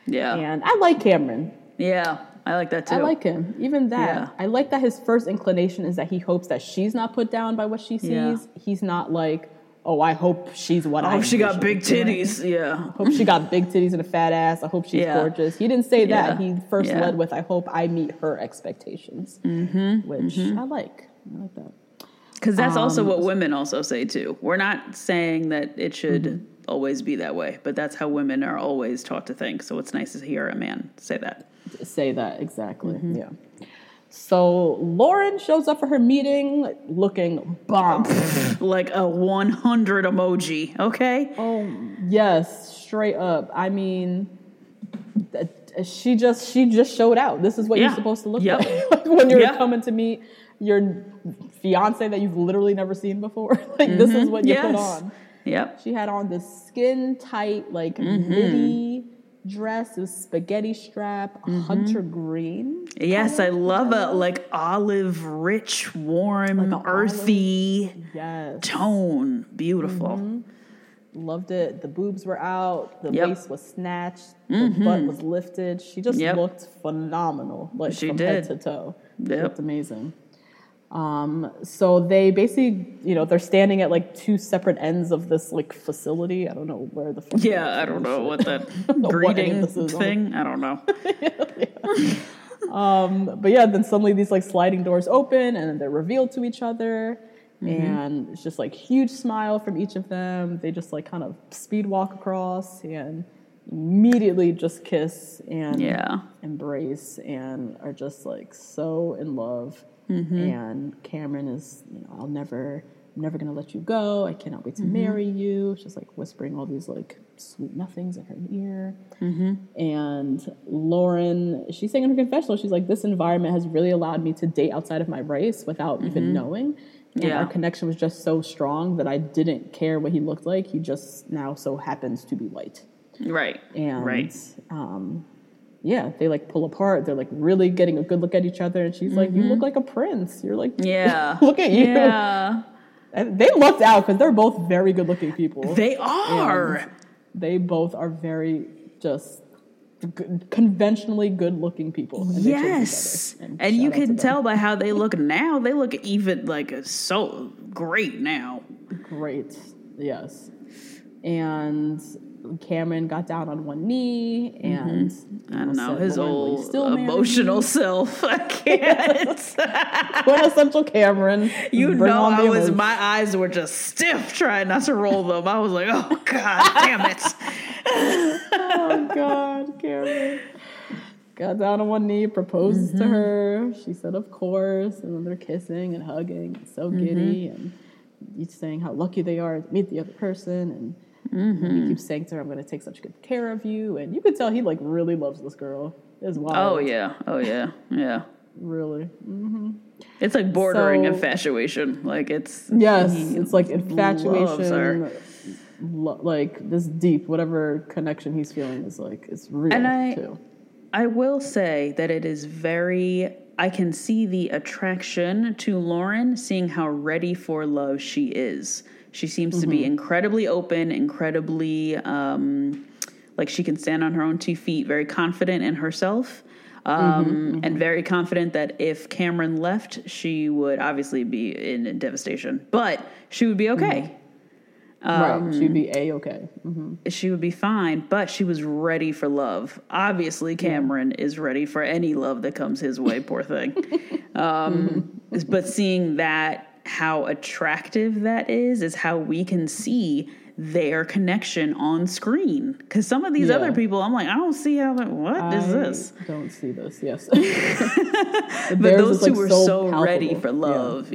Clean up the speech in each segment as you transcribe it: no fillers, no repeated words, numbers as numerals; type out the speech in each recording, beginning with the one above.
Yeah. And I like Cameron. Yeah, I like that too. I like him. Even that. Yeah. I like that his first inclination is that he hopes that she's not put down by what she sees. Yeah. He's not like, oh, I hope she's what I I hope she got envision. big titties. Yeah. I hope she got big titties and a fat ass. I hope she's gorgeous. He didn't say that. He first led with, I hope I meet her expectations, which I like. I like that. Because that's also what women also say too. We're not saying that it should always be that way, but that's how women are always taught to think. So it's nice to hear a man say that. Say that, exactly. Yeah. So Lauren shows up for her meeting looking bomb. Like a 100 emoji, okay? Oh, yes, straight up. I mean, she just showed out. This is what you're supposed to look like when you're coming to meet your fiance that you've literally never seen before. Like, this is what you put on. Yep. She had on this skin tight, like midi dress. It was spaghetti strap, hunter green. Yes, I love it. Like olive, rich, warm, like earthy tone. Beautiful. Loved it. The boobs were out. The waist was snatched. The butt was lifted. She just looked phenomenal. Like from head to toe. She looked amazing. So they basically, they're standing at like two separate ends of this like facility. I don't know where the fuck. Yeah, I don't know what that greeting thing. I don't know. But yeah, then suddenly these like sliding doors open and they're revealed to each other. And it's just like huge smile from each of them. They just like kind of speed walk across and immediately just kiss and embrace and are just like so in love. And Cameron is, I'm never gonna let you go. I cannot wait to marry you. She's like whispering all these like sweet nothings in her ear. And Lauren, she's saying in her confessional, she's like, this environment has really allowed me to date outside of my race without even knowing. And our connection was just so strong that I didn't care what he looked like. He just now so happens to be white. Right. And they like pull apart. They're like really getting a good look at each other. And she's like, you look like a prince. You're like, look at you. Yeah. And they lucked out because they're both very good looking people. They are. And they both are very just conventionally good looking people. And yes. And you can tell by how they look now. They look even like so great now. Great. Yes. And Cameron got down on one knee and I don't know, his old emotional self. I can't. Quintessential Cameron. My eyes were just stiff trying not to roll them. I was like, oh God, damn it. Oh God, Cameron. Got down on one knee, proposed to her. She said, of course. And then they're kissing and hugging. It's so giddy. And he's saying how lucky they are to meet the other person. And he keeps saying to her, I'm going to take such good care of you. And you could tell he like really loves this girl. It's wild. Oh yeah. Really. It's like bordering infatuation. Like it's it's like infatuation. Like this deep, whatever connection he's feeling is like, it's real too. I will say that it is I can see the attraction to Lauren, seeing how ready for love she is. She seems to be incredibly open, incredibly, like she can stand on her own 2 feet, very confident in herself, and very confident that if Cameron left, she would obviously be in devastation, but she would be okay. Right, she'd be A-okay. She would be fine, but she was ready for love. Obviously, Cameron is ready for any love that comes his way, poor thing. But seeing that, how attractive that is how we can see their connection on screen. Because some of these other people, I'm like, I don't see how what is this? I don't see this, yes. But those two were so ready for love,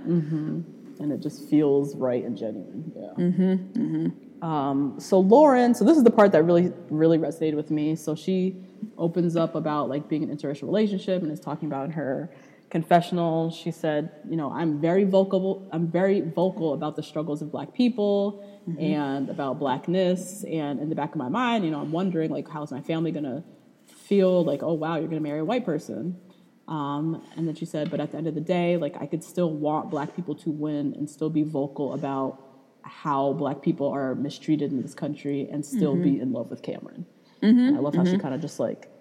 And it just feels right and genuine, So Lauren, so this is the part that really, really resonated with me. So she opens up about like being in an interracial relationship and is talking about in her confessional. She said, I'm very vocal about the struggles of Black people and about Blackness. And in the back of my mind, I'm wondering like, how's my family going to feel like, oh, wow, you're going to marry a white person. And then she said, but at the end of the day, like I could still want Black people to win and still be vocal about how Black people are mistreated in this country and still be in love with Cameron. And I love how she kind of just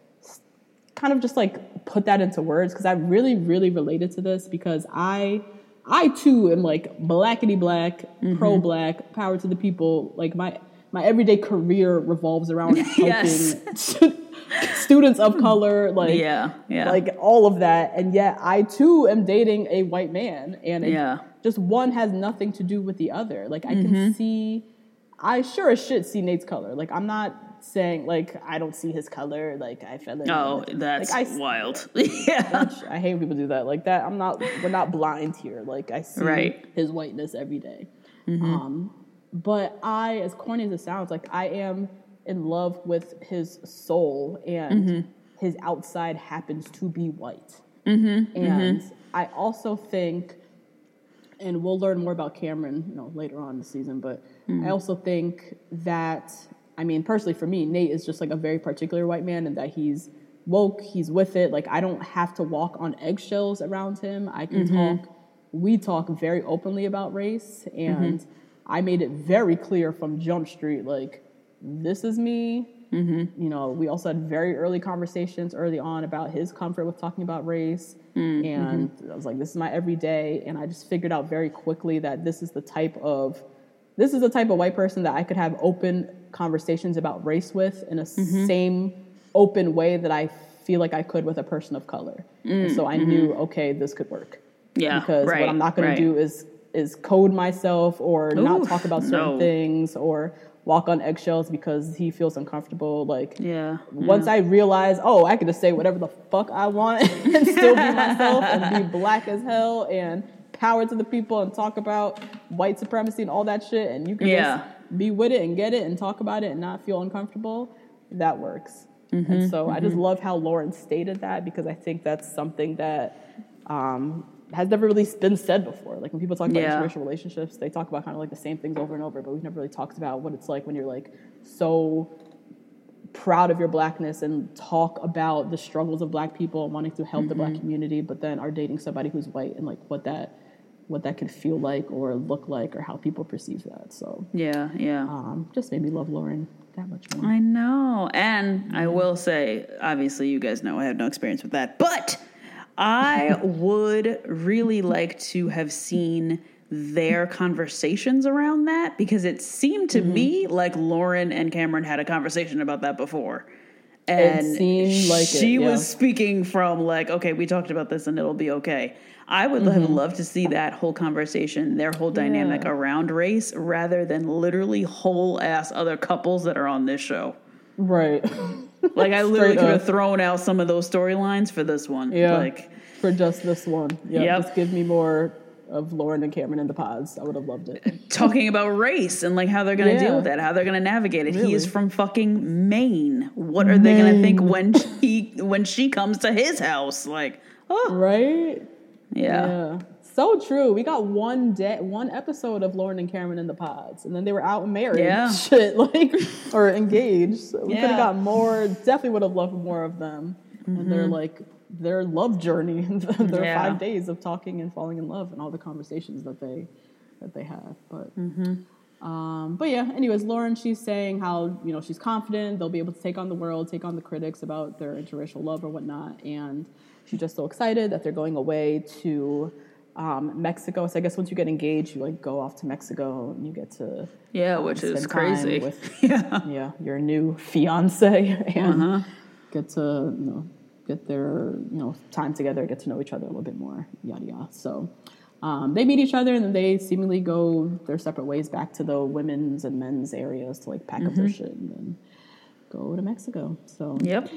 like put that into words, because I really, really related to this, because I too am like blackity black, pro-black, power to the people. Like my everyday career revolves around helping students of color, like like all of that. And yet I too am dating a white man, and just one has nothing to do with the other. Like I can see, I sure as shit see Nate's color. Like I'm not saying like I don't see his color, like I fell in love. That's like, wild. I hate when people do that. Like that, we're not blind here. Like I see his whiteness every day. But as corny as it sounds, like I am in love with his soul, and his outside happens to be white. And I also think, and we'll learn more about Cameron, later on in the season, but I also think that, I mean, personally for me, Nate is just like a very particular white man, and that he's woke, he's with it. Like I don't have to walk on eggshells around him. I can we talk very openly about race, and I made it very clear from Jump Street, like, this is me. We also had very early conversations early on about his comfort with talking about race. And I was like, this is my everyday. And I just figured out very quickly that this is the type of white person that I could have open conversations about race with in a same open way that I feel like I could with a person of color. And so I knew, okay, this could work. Yeah. Because what I'm not going to do is code myself or not talk about certain things or walk on eggshells because he feels uncomfortable. Like, once I realize, I can just say whatever the fuck I want and still be myself and be black as hell and power to the people and talk about white supremacy and all that shit, and you can just be with it and get it and talk about it and not feel uncomfortable, that works. And so I just love how Lauren stated that, because I think that's something that has never really been said before. Like when people talk about interracial relationships, they talk about kind of like the same things over and over, but we've never really talked about what it's like when you're like so proud of your blackness and talk about the struggles of black people and wanting to help the black community, but then are dating somebody who's white, and like what that can feel like or look like or how people perceive that. So just made me love Lauren that much more. I know. And I will say, obviously you guys know I have no experience with that, but I would really like to have seen their conversations around that, because it seemed to me like Lauren and Cameron had a conversation about that before. And it seemed like she was speaking from like, okay, we talked about this and it'll be okay. I would have loved to see that whole conversation, their whole dynamic around race, rather than literally whole ass other couples that are on this show. Right. Like I literally could have thrown out some of those storylines for this one. Yeah. Like for just this one. Yeah. Just give me more of Lauren and Cameron in the pods. I would have loved it. Talking about race and like how they're going to deal with that, how they're going to navigate it. Really? He is from fucking Maine. What are they going to think when she comes to his house? Like, right? Yeah. So true. We got one episode of Lauren and Cameron in the pods, and then they were out and married. Yeah. Shit, like, or engaged. So we could have got more. Definitely would have loved more of them. And they're like their love journey, their 5 days of talking and falling in love, and all the conversations that they have. But yeah. Anyways, Lauren, she's saying how she's confident they'll be able to take on the world, take on the critics about their interracial love or whatnot, and she's just so excited that they're going away to Mexico. So I guess once you get engaged, you like go off to Mexico and you get to which is crazy with your new fiance and get to get their time together, get to know each other a little bit more, yada yada. So they meet each other and then they seemingly go their separate ways back to the women's and men's areas to like pack up their shit and then go to Mexico. So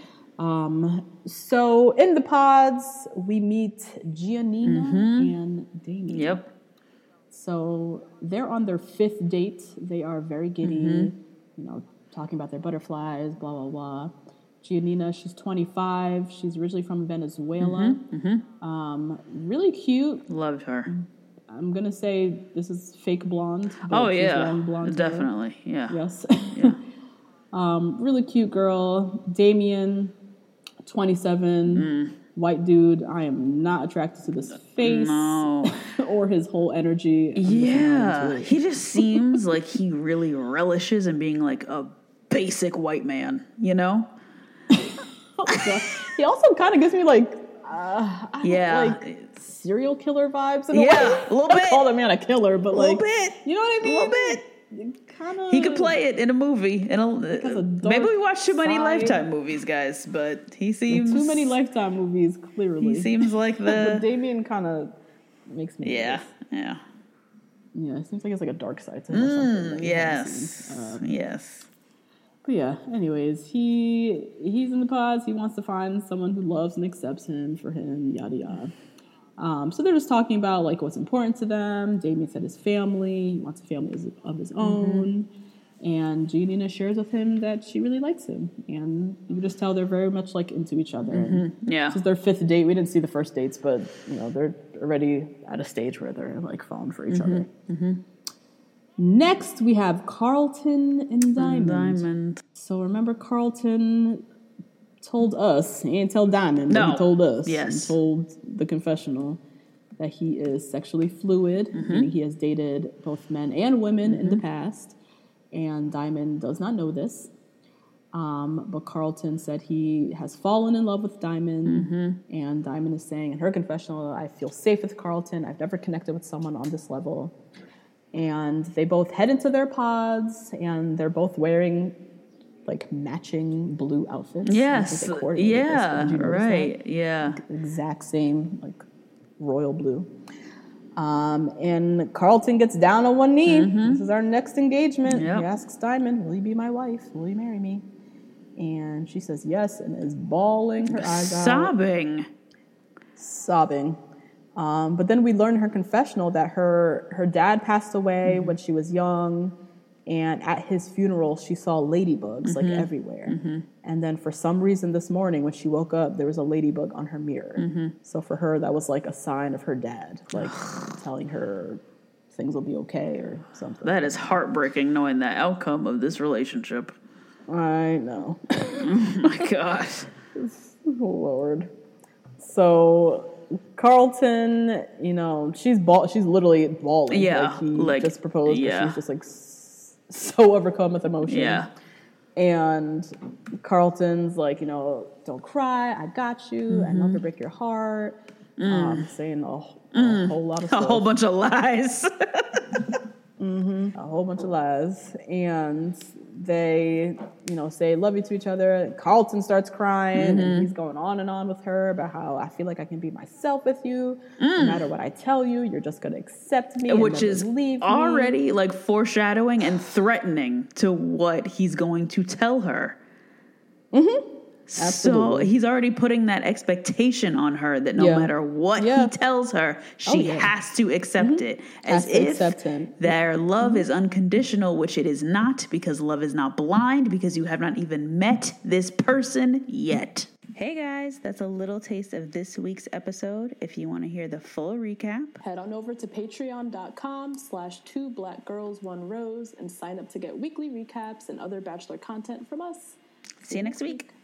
so in the pods, we meet Giannina and Damien. Yep. So they're on their 5th date. They are very giddy, talking about their butterflies, blah, blah, blah. Giannina, she's 25. She's originally from Venezuela. Really cute. Loved her. I'm going to say this is fake blonde. Oh, yeah. Blonde definitely. Hair. Yeah. Yes. Really cute girl. Damien, 27, white dude. I am not attracted to this face or his whole energy. Yeah, he just seems like he really relishes in being like a basic white man, you know? He also kind of gives me like serial killer vibes in a way. A little bit. I don't call that man a killer, but like, bit. You know what I mean? A little bit. Kinda, he could play it in a movie. Maybe we watch too many Lifetime movies, guys, but he seems... Too many Lifetime movies, clearly. He seems like But Damien kind of makes me... Yeah. Yeah, it seems like it's like a dark side to him or something. Yes. But yeah, anyways, he's in the pods. He wants to find someone who loves and accepts him for him, yada, yada. So they're just talking about like what's important to them. Damien said his family. He wants a family of his own. And Giannina shares with him that she really likes him. And you can just tell they're very much like into each other. Yeah. This is their 5th date. We didn't see the first dates, but you know, they're already at a stage where they're like falling for each other. Next, we have Carlton and Diamond. So remember, Carlton told us, he didn't tell Diamond, but he told us. Yes. He told the confessional that he is sexually fluid, meaning he has dated both men and women in the past. And Diamond does not know this. But Carlton said he has fallen in love with Diamond. And Diamond is saying in her confessional, I feel safe with Carlton. I've never connected with someone on this level. And they both head into their pods, and they're both wearing like matching blue outfits. Yes. Yeah. Right. Yeah. Like, exact same, like royal blue. And Carlton gets down on one knee. This is our next engagement. He asks Diamond, will you be my wife? Will you marry me? And she says yes, and is bawling her eyes out. Sobbing. But then we learn in her confessional that her dad passed away when she was young, and at his funeral she saw ladybugs like everywhere. And then for some reason this morning when she woke up, there was a ladybug on her mirror. So for her that was like a sign of her dad, like telling her things will be okay or something. That is heartbreaking, knowing the outcome of this relationship. I know. Oh my gosh. Oh Lord. So Carlton, you know, she's literally bawling. Yeah, like he just proposed, but she's just like so overcome with emotion. Yeah. And Carlton's like, you know, don't cry, I got you, I'd love to break your heart. Saying a whole lot of stuff. A whole bunch of lies. A whole bunch of lies. And they, you know, say love you to each other. Carlton starts crying, and he's going on and on with her about how I feel like I can be myself with you. No matter what I tell you, you're just going to accept me, which is already like foreshadowing and threatening to what he's going to tell her. Absolutely. So he's already putting that expectation on her that no matter what he tells her, she has to accept it. As if their love is unconditional, which it is not, because love is not blind, because you have not even met this person yet. Hey guys, that's a little taste of this week's episode. If you want to hear the full recap, head on over to patreon.com/2blackgirls1rose and sign up to get weekly recaps and other Bachelor content from us. See you next week.